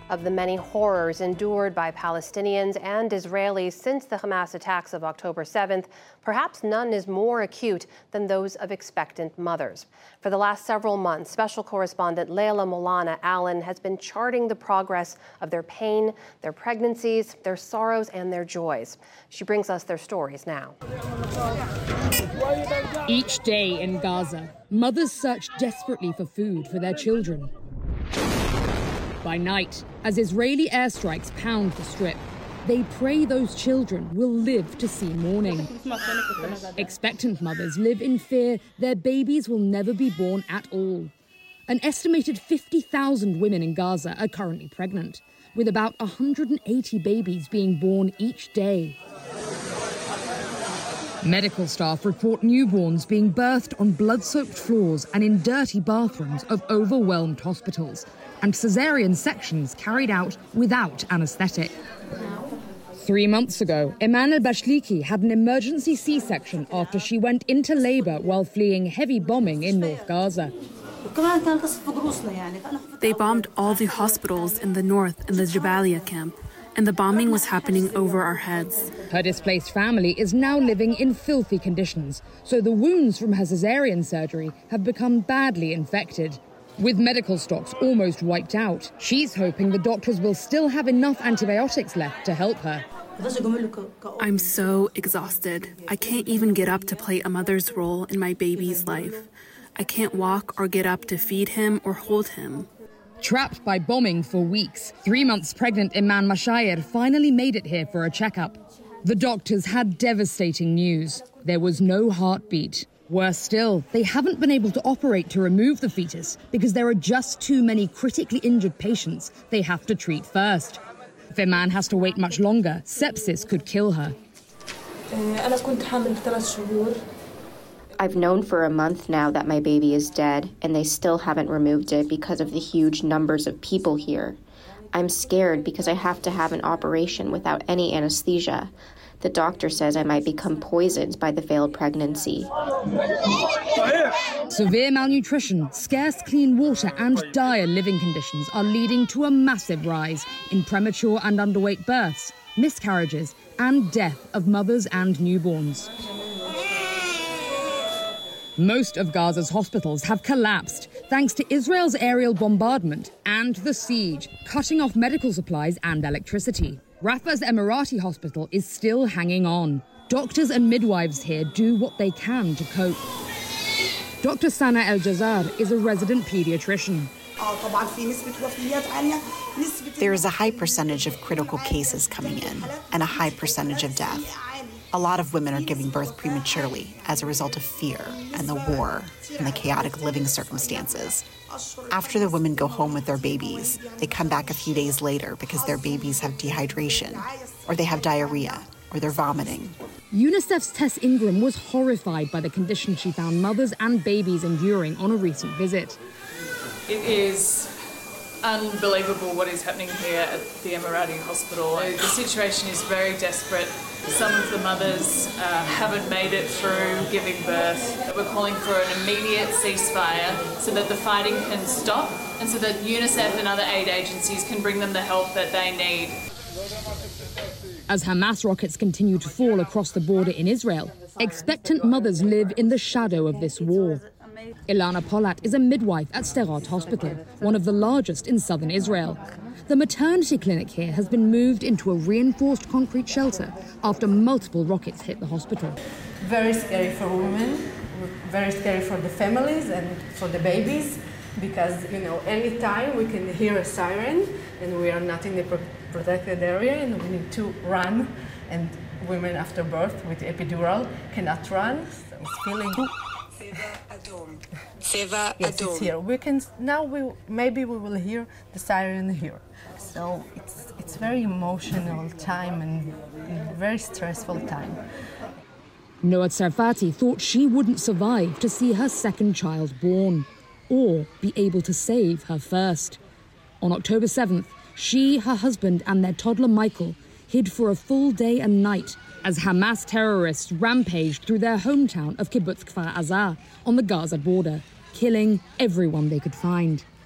of the many horrors endured by Palestinians and Israelis since the Hamas attacks of October 7th, perhaps none is more acute than those of expectant mothers. For the last several months, special correspondent Leila Molana Allen has been charting the progress of their pain, their pregnancies, their sorrows, and their joys. She brings us their stories now. Each day in Gaza, mothers search desperately for food for their children. By night, as Israeli airstrikes pound the strip, they pray those children will live to see morning. Expectant mothers live in fear their babies will never be born at all. An estimated 50,000 women in Gaza are currently pregnant, with about 180 babies being born each day. Medical staff report newborns being birthed on blood-soaked floors and in dirty bathrooms of overwhelmed hospitals, and caesarean sections carried out without anaesthetic. 3 months ago, Iman al-Bashliki had an emergency C-section after she went into labour while fleeing heavy bombing in North Gaza. They bombed all the hospitals in the north in the Jabalia camp, and the bombing was happening over our heads. Her displaced family is now living in filthy conditions, so the wounds from her caesarean surgery have become badly infected. With medical stocks almost wiped out, she's hoping the doctors will still have enough antibiotics left to help her. I'm so exhausted. I can't even get up to play a mother's role in my baby's life. I can't walk or get up to feed him or hold him. Trapped by bombing for weeks, 3 months pregnant Iman Mashayer finally made it here for a checkup. The doctors had devastating news. There was no heartbeat. Worse still, they haven't been able to operate to remove the fetus because there are just too many critically injured patients they have to treat first. If Iman has to wait much longer, sepsis could kill her. I've known for a month now that my baby is dead, and they still haven't removed it because of the huge numbers of people here. I'm scared because I have to have an operation without any anesthesia. The doctor says I might become poisoned by the failed pregnancy. Severe malnutrition, scarce clean water, and dire living conditions are leading to a massive rise in premature and underweight births, miscarriages, and death of mothers and newborns. Most of Gaza's hospitals have collapsed thanks to Israel's aerial bombardment and the siege, cutting off medical supplies and electricity. Rafah's Emirati hospital is still hanging on. Doctors and midwives here do what they can to cope. Dr. Sana El-Jazar is a resident pediatrician. There is a high percentage of critical cases coming in and a high percentage of death. A lot of women are giving birth prematurely as a result of fear and the war and the chaotic living circumstances. After the women go home with their babies, they come back a few days later because their babies have dehydration, or they have diarrhea, or they're vomiting. UNICEF's Tess Ingram was horrified by the condition she found mothers and babies enduring on a recent visit. It is unbelievable what is happening here at the Emirati hospital. The situation is very desperate. Some of the mothers haven't made it through giving birth. We're calling for an immediate ceasefire so that the fighting can stop and so that UNICEF and other aid agencies can bring them the help that they need. As Hamas rockets continue to fall across the border in Israel, expectant mothers live in the shadow of this war. Ilana Polat is a midwife at Sderot Hospital, one of the largest in southern Israel. The maternity clinic here has been moved into a reinforced concrete shelter after multiple rockets hit the hospital. Very scary for women, very scary for the families and for the babies, because, any time we can hear a siren and we are not in the protected area and we need to run, and women after birth with epidural cannot run. So it's feeling... Yes, it's here. Maybe we will hear the siren here. So it's very emotional time and very stressful time. Noat Sarfati thought she wouldn't survive to see her second child born, or be able to save her first. On October 7th, she, her husband, and their toddler Michael hid for a full day and night as Hamas terrorists rampaged through their hometown of Kibbutz Kfar Aza on the Gaza border, killing everyone they could find.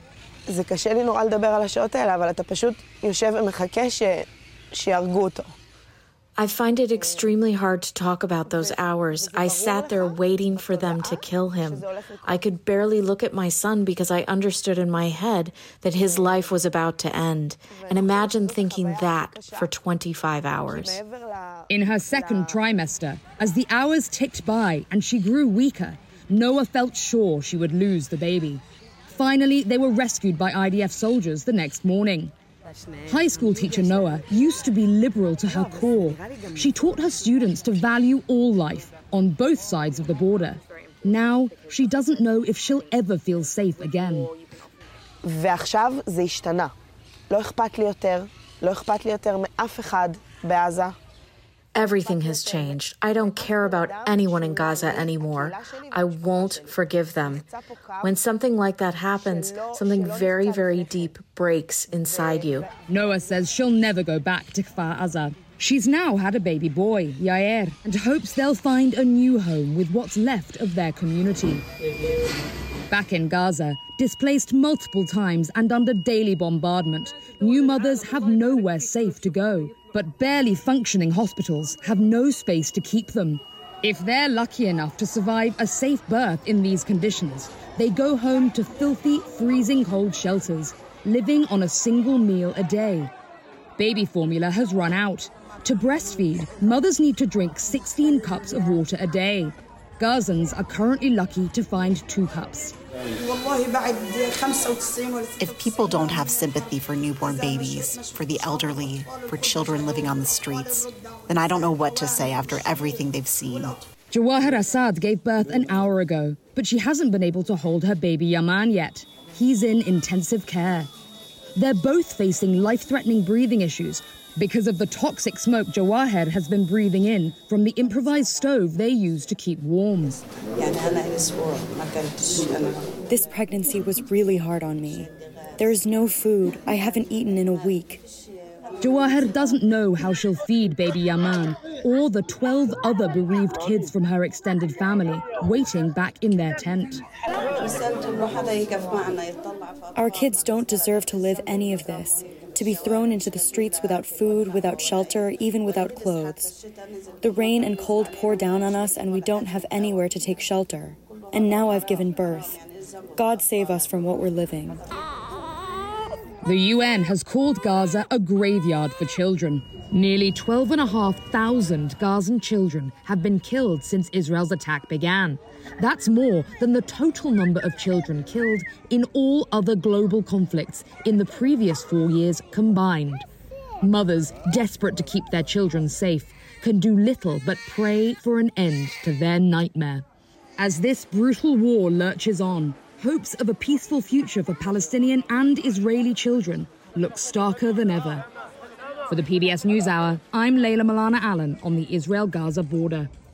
זה קשה לי נורא לדבר על השעות האלה, אבל אתה פשוט יושב ומחכה שיהרגו אותו. I find it extremely hard to talk about those hours. I sat there waiting for them to kill him. I could barely look at my son because I understood in my head that his life was about to end. And imagine thinking that for 25 hours. In her second trimester, as the hours ticked by and she grew weaker, Noah felt sure she would lose the baby. Finally, they were rescued by IDF soldiers the next morning. High school teacher Noah used to be liberal to her core. She taught her students to value all life on both sides of the border. Now, she doesn't know if she'll ever feel safe again. ועכשיו זה השתנה. לא אכפת לי יותר מאף אחד בעזה. Everything has changed. I don't care about anyone in Gaza anymore. I won't forgive them. When something like that happens, something very, very deep breaks inside you. Noah says she'll never go back to Kfar Aza. She's now had a baby boy, Yair, and hopes they'll find a new home with what's left of their community. Back in Gaza, displaced multiple times and under daily bombardment, new mothers have nowhere safe to go. But barely functioning hospitals have no space to keep them. If they're lucky enough to survive a safe birth in these conditions, they go home to filthy, freezing cold shelters, living on a single meal a day. Baby formula has run out. To breastfeed, mothers need to drink 16 cups of water a day. Gazans are currently lucky to find 2 cups. If people don't have sympathy for newborn babies, for the elderly, for children living on the streets, then I don't know what to say after everything they've seen. Jawahir Assad gave birth an hour ago, but she hasn't been able to hold her baby Yaman yet. He's in intensive care. They're both facing life-threatening breathing issues because of the toxic smoke Jawahir has been breathing in from the improvised stove they use to keep warm. This pregnancy was really hard on me. There is no food. I haven't eaten in a week. Jawahir doesn't know how she'll feed baby Yaman or the 12 other bereaved kids from her extended family waiting back in their tent. Our kids don't deserve to live any of this, to be thrown into the streets without food, without shelter, even without clothes. The rain and cold pour down on us and we don't have anywhere to take shelter. And now I've given birth. God save us from what we're living. The UN has called Gaza a graveyard for children. Nearly 12,500 Gazan children have been killed since Israel's attack began. That's more than the total number of children killed in all other global conflicts in the previous 4 years combined. Mothers, desperate to keep their children safe, can do little but pray for an end to their nightmare. As this brutal war lurches on, hopes of a peaceful future for Palestinian and Israeli children look starker than ever. For the PBS NewsHour, I'm Layla Milana Allen on the Israel-Gaza border.